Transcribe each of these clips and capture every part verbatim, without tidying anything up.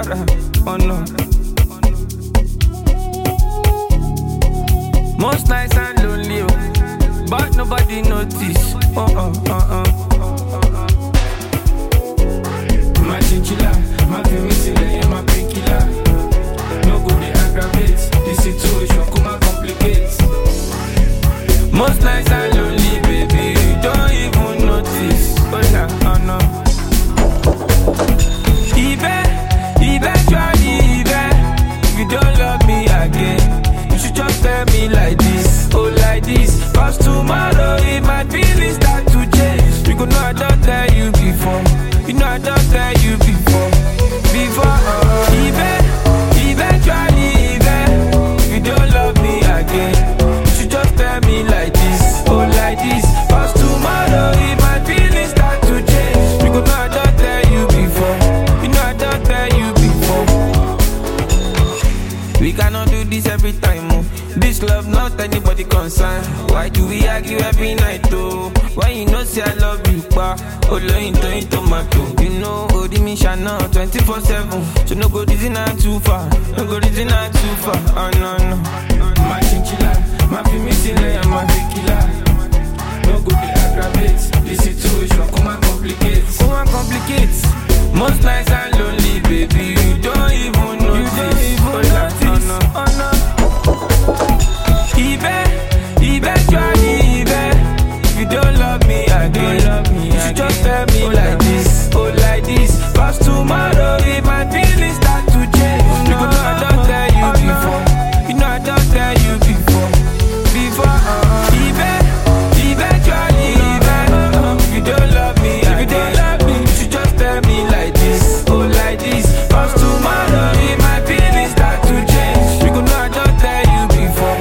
para, oh no. Most nights I'm lonely, oh, but nobody notice. Oh oh oh oh. My chinchilla, my penicillin, my painkiller. No go dey aggravate the situation, come and complicate. Most nights I'm lonely, baby, you don't even notice. Oh nah, oh no. Even, eventually, even if you don't love me again, you should just tell me like this, oh like this. Cause tomorrow if my feelings start to change, you go know I don't tell you before. You know I don't tell you before. Before, uh, even, eventually, even if you don't love me again, you should just tell me like this, oh like this. Cause tomorrow if my feelings start to change, you go know I don't tell you before. You know I don't tell you before. We cannot do this every time, oh. This love not anybody concern. Why do we argue every night, though? Why you know say I love you, pa? Oh, into into tomato. You know, oh, the mission now twenty-four seven. So no go reason I'm too far. No go reason I'm too far. Oh, no, no. My chinchilla, my penicillin, my tequila. No go dey aggravate the situation. Come and complicate. Come and complicate. Most nights I'm lonely, baby. You don't even notice. You don't even notice. Oh, no. Oh, no. Even, eventually, even if you don't love me again, love me you should just tell me oh, like this, oh like this. Cause tomorrow if my feelings start to change, you know I don't tell you before. You know I don't tell you before. Before, uh, even, eventually, even if you don't love me again, if you don't love me, you should just tell me like this, oh like this. Cause tomorrow if my feelings start to change, you know I don't tell you before.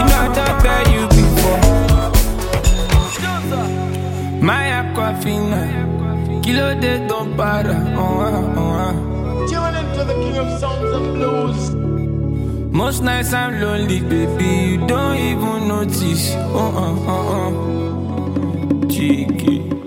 My aquafina, kilo de don't para. Oh, oh, oh. Tune into the king of sounds and blues. Most nights I'm lonely, baby, you don't even notice. Oh, oh, oh, oh. Cheeky.